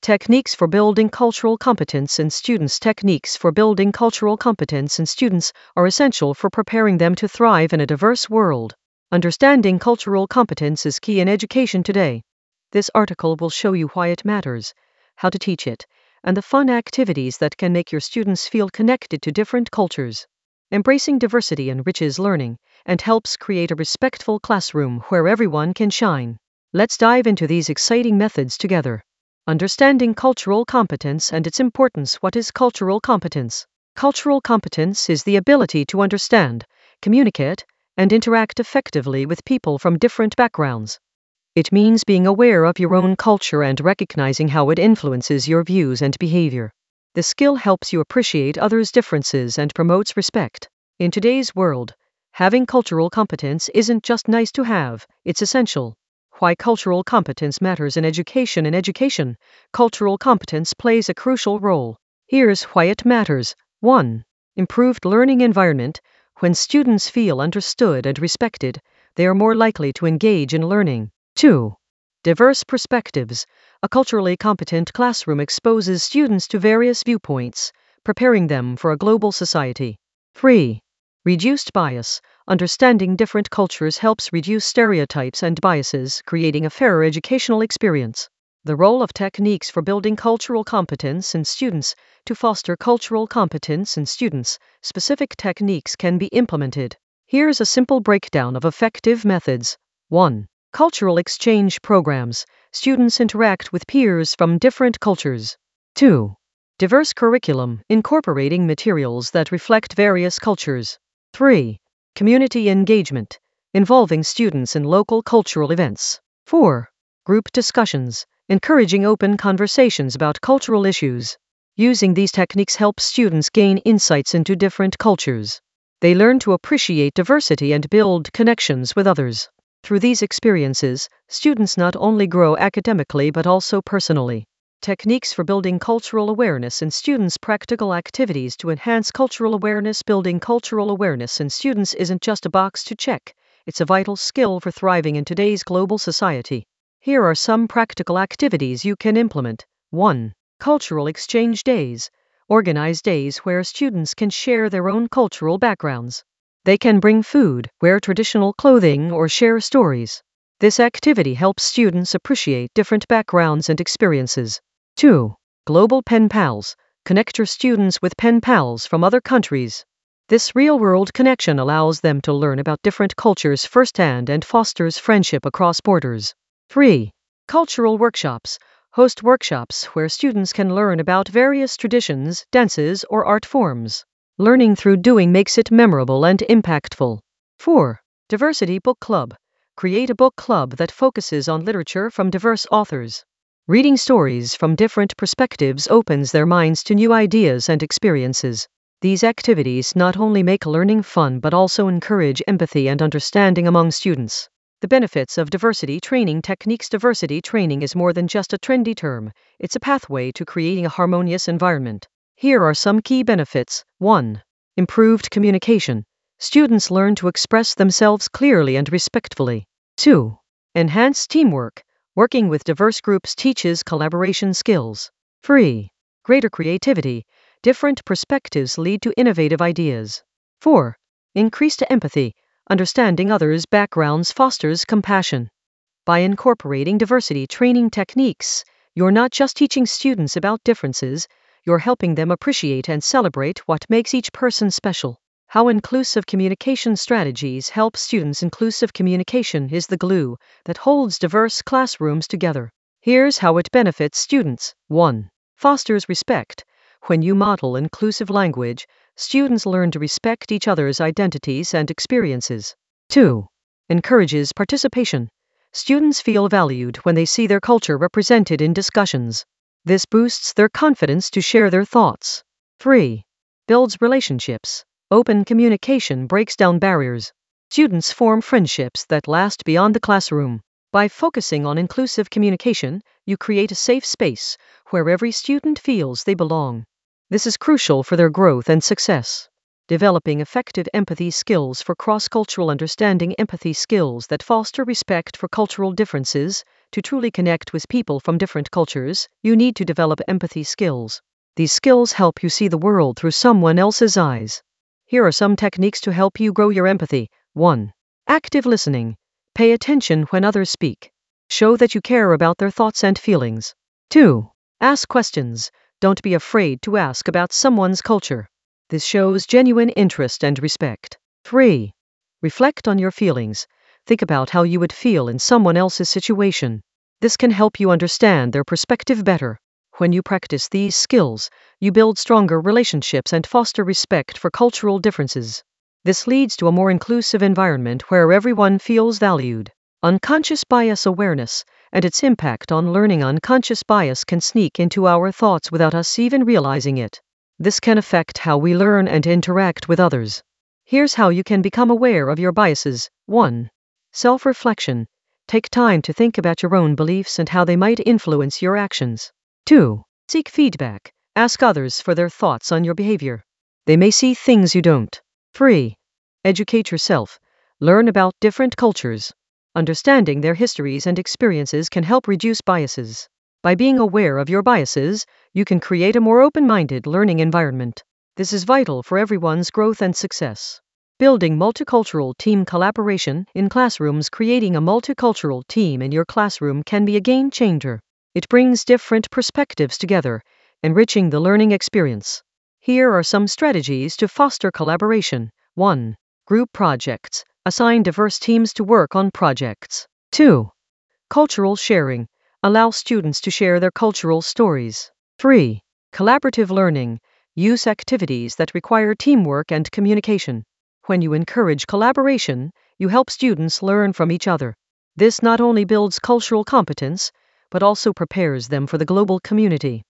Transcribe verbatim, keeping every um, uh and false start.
Techniques for building cultural competence in students. Techniques for building cultural competence in students are essential for preparing them to thrive in a diverse world. Understanding cultural competence is key in education today. This article will show you why it matters, how to teach it, and the fun activities that can make your students feel connected to different cultures. Embracing diversity enriches learning and helps create a respectful classroom where everyone can shine. Let's dive into these exciting methods together. Understanding cultural competence and its importance. What is cultural competence? Cultural competence is the ability to understand, communicate, and interact effectively with people from different backgrounds. It means being aware of your own culture and recognizing how it influences your views and behavior. The skill helps you appreciate others' differences and promotes respect. In today's world, having cultural competence isn't just nice to have, it's essential. Why cultural competence matters in education. In education, cultural competence plays a crucial role. Here's why it matters. one. Improved learning environment. When students feel understood and respected, they are more likely to engage in learning. two. Diverse perspectives. A culturally competent classroom exposes students to various viewpoints, preparing them for a global society. three. Reduced bias. Understanding different cultures helps reduce stereotypes and biases, creating a fairer educational experience. The role of techniques for building cultural competence in students. To foster cultural competence in students, specific techniques can be implemented. Here's a simple breakdown of effective methods. one. Cultural exchange programs. Students interact with peers from different cultures. two. Diverse curriculum, incorporating materials that reflect various cultures. three. Community engagement, involving students in local cultural events. four. Group discussions, encouraging open conversations about cultural issues. Using these techniques helps students gain insights into different cultures. They learn to appreciate diversity and build connections with others. Through these experiences, students not only grow academically but also personally. Techniques for building cultural awareness in students. Practical activities to enhance cultural awareness. Building cultural awareness in students isn't just a box to check, it's a vital skill for thriving in today's global society. Here are some practical activities you can implement. one. Cultural exchange days. Organize days where students can share their own cultural backgrounds. They can bring food, wear traditional clothing, or share stories. This activity helps students appreciate different backgrounds and experiences. two. Global pen pals. Connect your students with pen pals from other countries. This real-world connection allows them to learn about different cultures firsthand and fosters friendship across borders. three. Cultural workshops. Host workshops where students can learn about various traditions, dances, or art forms. Learning through doing makes it memorable and impactful. four. Diversity book club. Create a book club that focuses on literature from diverse authors. Reading stories from different perspectives opens their minds to new ideas and experiences. These activities not only make learning fun but also encourage empathy and understanding among students. The benefits of diversity training techniques. Diversity training is more than just a trendy term, it's a pathway to creating a harmonious environment. Here are some key benefits. one. Improved communication. Students learn to express themselves clearly and respectfully. two. Enhanced teamwork. Working with diverse groups teaches collaboration skills. three. Greater creativity. Different perspectives lead to innovative ideas. four. Increased empathy. Understanding others' backgrounds fosters compassion. By incorporating diversity training techniques, you're not just teaching students about differences, you're helping them appreciate and celebrate what makes each person special. How inclusive communication strategies help students. Inclusive communication is the glue that holds diverse classrooms together. Here's how it benefits students. one. Fosters respect. When you model inclusive language, students learn to respect each other's identities and experiences. two. Encourages participation. Students feel valued when they see their culture represented in discussions. This boosts their confidence to share their thoughts. three. Builds relationships. Open communication breaks down barriers. Students form friendships that last beyond the classroom. By focusing on inclusive communication, you create a safe space where every student feels they belong. This is crucial for their growth and success. Developing effective empathy skills for cross-cultural understanding. Empathy skills that foster respect for cultural differences To truly connect with people from different cultures, you need to develop empathy skills. These skills help you see the world through someone else's eyes. Here are some techniques to help you grow your empathy. one. Active listening. Pay attention when others speak. Show that you care about their thoughts and feelings. two. Ask questions. Don't be afraid to ask about someone's culture. This shows genuine interest and respect. three. Reflect on your feelings. Think about how you would feel in someone else's situation. This can help you understand their perspective better. When you practice these skills, you build stronger relationships and foster respect for cultural differences. This leads to a more inclusive environment where everyone feels valued. Unconscious bias awareness and its impact on learning. Unconscious bias can sneak into our thoughts without us even realizing it. This can affect how we learn and interact with others. Here's how you can become aware of your biases. one. Self-reflection. Take time to think about your own beliefs and how they might influence your actions. two. Seek feedback. Ask others for their thoughts on your behavior. They may see things you don't. three. Educate yourself. Learn about different cultures. Understanding their histories and experiences can help reduce biases. By being aware of your biases, you can create a more open-minded learning environment. This is vital for everyone's growth and success. Building multicultural team collaboration in classrooms. Creating a multicultural team in your classroom can be a game changer. It brings different perspectives together, enriching the learning experience. Here are some strategies to foster collaboration. one. Group projects. Assign diverse teams to work on projects. two. Cultural sharing. Allow students to share their cultural stories. three. Collaborative learning. Use activities that require teamwork and communication. When you encourage collaboration, you help students learn from each other. This not only builds cultural competence, but also prepares them for the global community.